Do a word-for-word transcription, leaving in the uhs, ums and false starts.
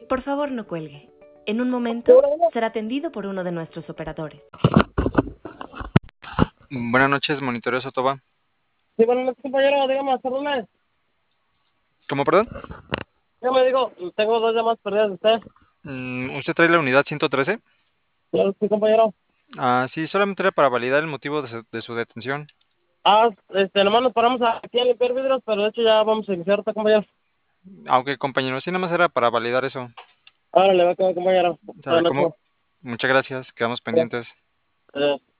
Por favor, no cuelgue. En un momento será atendido por uno de nuestros operadores. Buenas noches, monitoreo Sotoba. Sí, buenas noches, compañero. Dígame, perdone. ¿Cómo, perdón? Yo me digo, tengo dos llamadas perdidas de usted. Mm, ¿Usted trae la unidad ciento trece? Claro, sí, compañero. Ah, sí, solamente era para validar el motivo de su, de su detención. Ah, este, nomás nos paramos aquí a limpiar vidrios, pero de hecho ya vamos a iniciar otra, compañero. Aunque, compañero, sí, nada más era para validar eso. Ahora le va a quedar, compañero. O sea, Buenas ¿cómo? noches. Muchas gracias, quedamos pendientes. Eh,